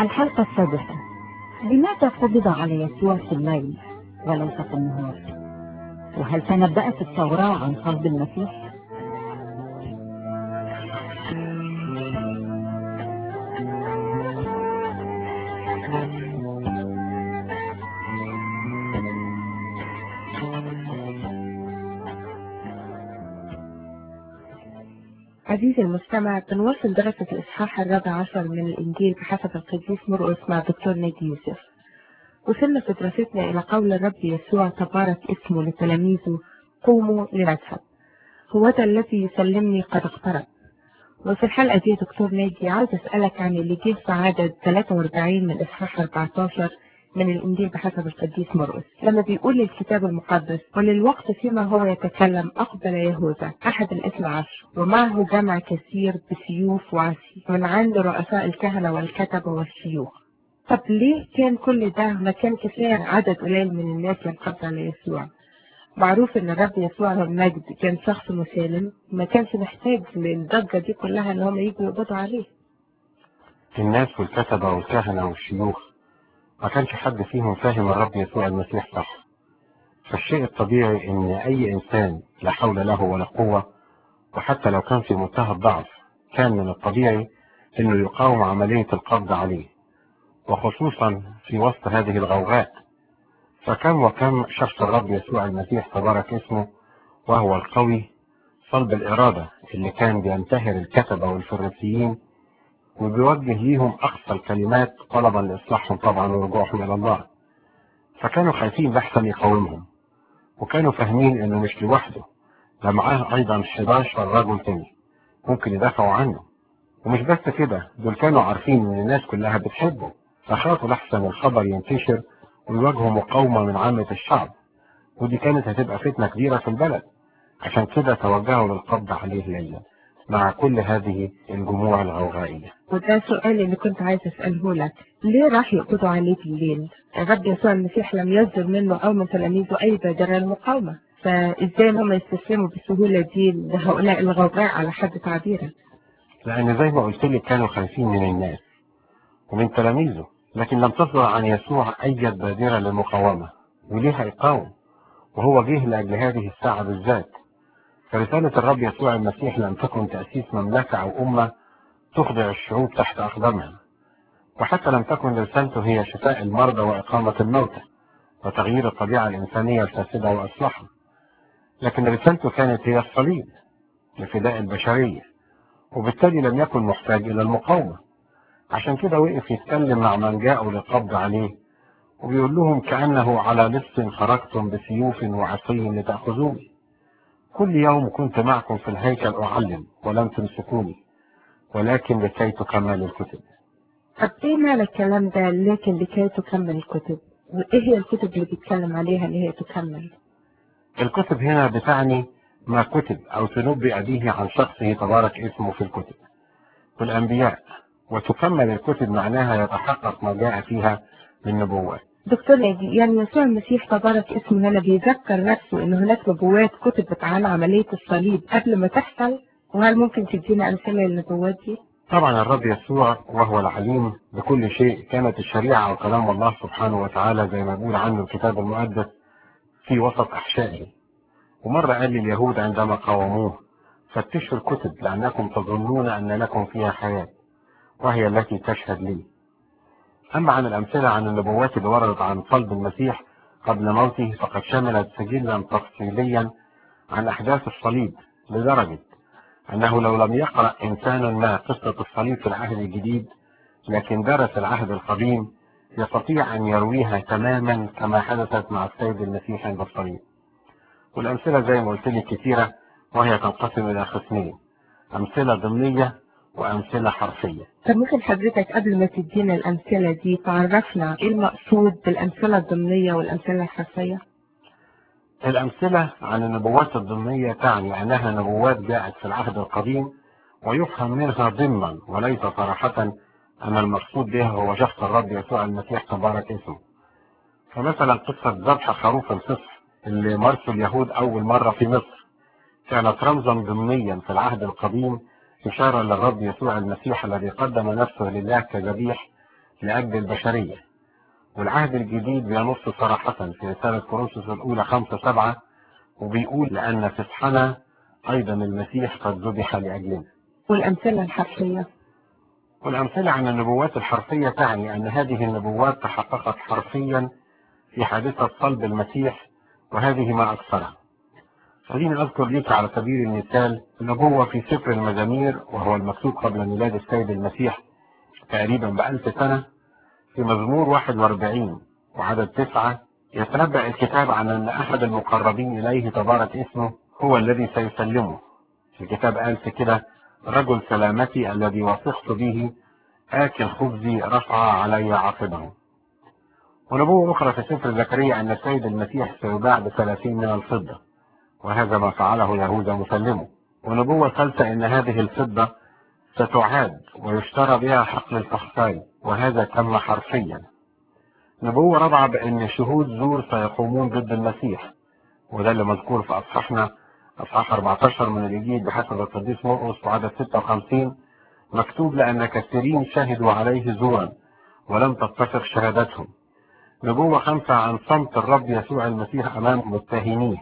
الحلقة السادسة: لماذا قبض على يسوع في الليل وليس في النهار؟ وهل تنبأت التوراة عن صلب المسيح؟ عزيزي المستمع، بنواصل دراسة الإصحاح 14 من الإنجيل بحسب القديس مرقس مع دكتور ناجي يوسف. وصلنا في دراستنا إلى قول الرب يسوع تبارك اسمه لتلاميذه: قوموا لنذهب، هو ذا الذي يسلمني قد اقترب. وفي الحلقة دي دكتور ناجي عاوز أسألك عن اللي جه في عدد 43 من الإصحاح 14 من الإنجيل بحسب القديس مرقس، لما بيقول الكتاب المقدس: وللوقت فيما هو يتكلم أقبل يهوذا أحد ال12 ومعه جمع كثير بسيوف وعصي من عند رؤساء الكهنة والكتبة والشيوخ. طب ليه كان كل ده؟ ما كان كفاية عدد قليل من الناس ينقض على يسوع. معروف ان الرب يسوع المجد كان شخص مسالم، ما كانش محتاج للضجة دي كلها ان هم يجوا يقبضوا عليه. الناس والكتبة والكهنة والشيوخ ما كانش حد فيهم فاهم الرب يسوع المسيح صح. فالشيء الطبيعي ان اي انسان لا حول له ولا قوة، وحتى لو كان في منتهى الضعف، كان من الطبيعي انه يقاوم عملية القبض عليه، وخصوصا في وسط هذه الغوغاء. فكم وكم شخص الرب يسوع المسيح تبارك اسمه وهو القوي صلب الإرادة اللي كان بينتهر الكتبة والفريسيين وبيوجه ليهم أقصى الكلمات طلبا لإصلاحهم طبعا ورجوعهم إلى الله. فكانوا خايفين لحسن يقاومهم، وكانوا فاهمين إنه مش لوحده، ده معاه أيضا 11 رجل تاني ممكن يدافعوا عنه. ومش بس كده، دول كانوا عارفين إن الناس كلها بتحبه، فخافوا لحسن الخبر ينتشر ويواجهوا مقاومة من عامة الشعب، ودي كانت هتبقى فتنة كبيرة في البلد. عشان كده توجهوا للقبض عليه ليلا مع كل هذه الجموع الغوغائية. وده السؤال اللي كنت عايز اسأله لك: ليه راح يقبضوا عليه بالليل؟ الرب يسوع المسيح لم يصدر منه او من تلاميذه اي بادرة للمقاومة، فازاي هم يستسلموا بالسهولة دي لهؤلاء الغوغاء على حد تعبيرك؟ لأن زي ما قلت لك كانوا خايفين من الناس ومن تلاميذه، لكن لم تصدر عن يسوع أي بادرة للمقاومة. وليه هيقاوم وهو جه لأجل هذه الساعة بالذات؟ فرسالة الرب يسوع المسيح لم تكن تأسيس مملكة أو أمة تخضع الشعوب تحت أقدامها، وحتى لم تكن رسالته هي شفاء المرضى وإقامة الموتى وتغيير الطبيعة الإنسانية الفاسدة وإصلاحها، لكن رسالته كانت هي الصليب لفداء البشرية، وبالتالي لم يكن محتاج إلى المقاومة. عشان كده وقف يتكلم مع من جاءوا للقبض عليه وبيقول لهم: كأنه على لص خرجتم بسيوف وعصي لتأخذوني، كل يوم كنت معكم في الهيكل أعلم ولم تمسكوني، ولكن لكي تكمل الكتب. طب ايه معنى الكلام ده لكن لكي تكمل الكتب؟ وايه هي الكتب اللي بيتكلم عليها اللي هي تكمل؟ الكتب هنا بتعني ما كتب أو تنبئ به عن شخصه تبارك اسمه في الكتب والأنبياء، وتكمل الكتب معناها يتحقق ما جاء فيها من نبوات. دكتور ناجي، يعني يسوع المسيح تبارك اسمه هنا بيذكر نفسه ان هناك نبوات كتبت عن عملية الصليب قبل ما تحصل؟ وهل ممكن تدينا امثلة للنبوات دي؟ طبعا الرب يسوع وهو العليم بكل شيء كانت الشريعة وكلام الله سبحانه وتعالى زي ما بيقول عنه الكتاب المقدس في وسط أحشائه. ومرة قال لليهود عندما قاوموه: فتشوا الكتب لأنكم تظنون أن لكم فيها حياة وهي التي تشهد لي. أما عن الأمثلة عن النبوات اللي وردت عن صلب المسيح قبل موته، فقد شملت سجلا تفصيليا عن أحداث الصليب، لدرجة أنه لو لم يقرأ إنسان ما قصة الصليب في العهد الجديد لكن درس العهد القديم يستطيع أن يرويها تماما كما حدثت مع السيد المسيح عند الصليب. والأمثلة زي ما قلت لك كثيرة، وهي تنقسم إلى قسمين: أمثلة ضمنية وأمثلة حرفية. طب ممكن حضرتك قبل ما تدينا الامثلة دي تعرفنا ايه المقصود بالامثلة الضمنية والامثلة الحرفية؟ الأمثلة عن النبوات الضمنية تعني أنها نبوات جاءت في العهد القديم ويفهم منها ضمنا وليس صراحة أن المقصود بها هو شخص الرب يسوع المسيح تبارك اسمه. فمثلا قصة ذبح خروف الفصح اللي مارسه اليهود أول مرة في مصر كانت رمزا ضمنيا في العهد القديم، إشارة للرب يسوع المسيح الذي قدم نفسه لله كذبيح لأجل البشرية. والعهد الجديد بينص صراحة في رسالة كورنثوس الأولى 5:7 وبيقول لأن فصحنا أيضا المسيح قد ذبح لأجلنا. والأمثلة الحرفية. والأمثلة عن النبوات الحرفية تعني أن هذه النبوات تحققت حرفيا في حادثة صلب المسيح، وهذه ما أكثرها. خليني أذكر لك على سبيل المثال نبوة في سفر المزامير، وهو المكتوب قبل ميلاد السيد المسيح تقريبا ب1000 سنة. في مزمور 41 وعدد 9 يتنبأ الكتاب عن أن أحد المقربين إليه تبارك اسمه هو الذي سيسلمه. الكتاب قال في كده: رجل سلامتي الذي وثقت به آكل خبزي رفع علي عاقبه. ونبوة أخرى في سفر زكريا أن السيد المسيح سيباع ب30 من الفضة، وهذا ما فعله يهوذا مسلمه. ونبوة ثالثة أن هذه الفضة ستعاد ويشترى بها حقل الفخفاي، وهذا تم حرفيا. نبوة رابعة بأن شهود زور سيقومون ضد المسيح، وده اللي مذكور في أصحاح 14 من الإنجيل بحسب القديس مرقس وعدد 56. مكتوب: لأن كثيرين شهدوا عليه زورا ولم تتفق شهادتهم. نبوة 5 عن صمت الرب يسوع المسيح أمام متهميه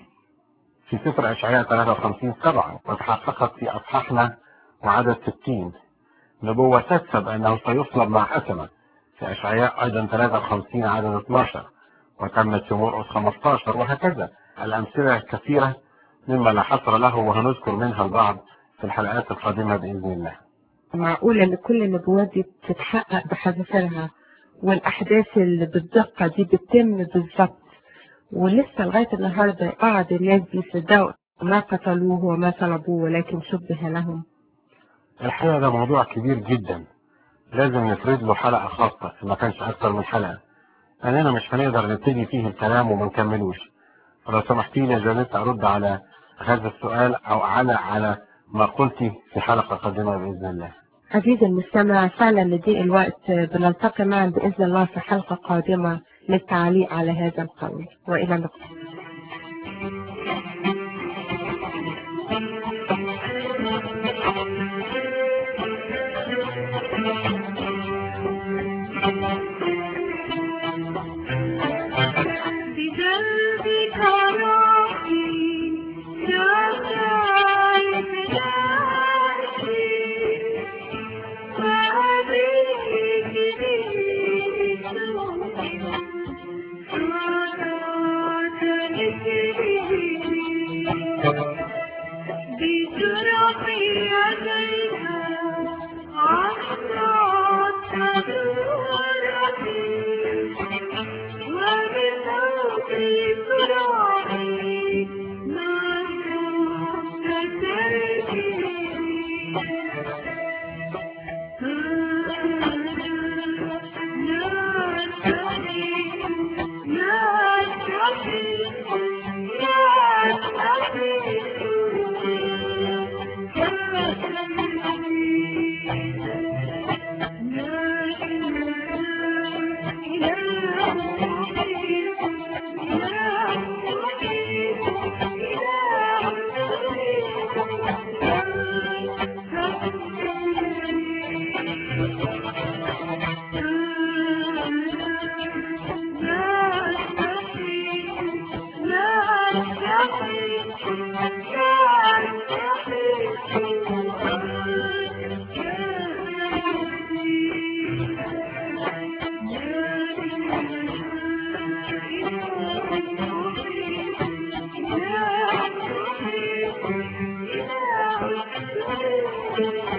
في سفر أشعياء 53:7 وتحققت في أصحاحنا وعدد 60. نبوة 6 بأنه سيصلب مع أسمة في أشعياء أيضا 53 عدد 12 وتمت في مرقس 15، وهكذا الأمثلة كثيرة مما لا حصر له، وهنذكر منها البعض في الحلقات القادمة بإذن الله. معقول أن كل النبوات دي بتتحقق بحذافيرها، والأحداث اللي بالدقة دي بتتم بالظبط، ولسه لغاية النهاردة بعض الناس بيصدقوا ما قتلوه وما صلبوه ولكن شبه لهم؟ الحقيقة ده موضوع كبير جدا، لازم نفرد له حلقة خاصة ما كانش أكثر من حلقة، أننا مش هنقدر نبتدي فيه الكلام وما نكملوش. فلو سمحتي لي جلست أرد على هذا السؤال أو على ما قلتي في حلقة قادمة بإذن الله. عزيزي المستمع، فعلا لضيق الوقت بنلتقي معا بإذن الله في حلقة قادمة للتعليق على هذا القول، وإلى اللقاء. Yeah.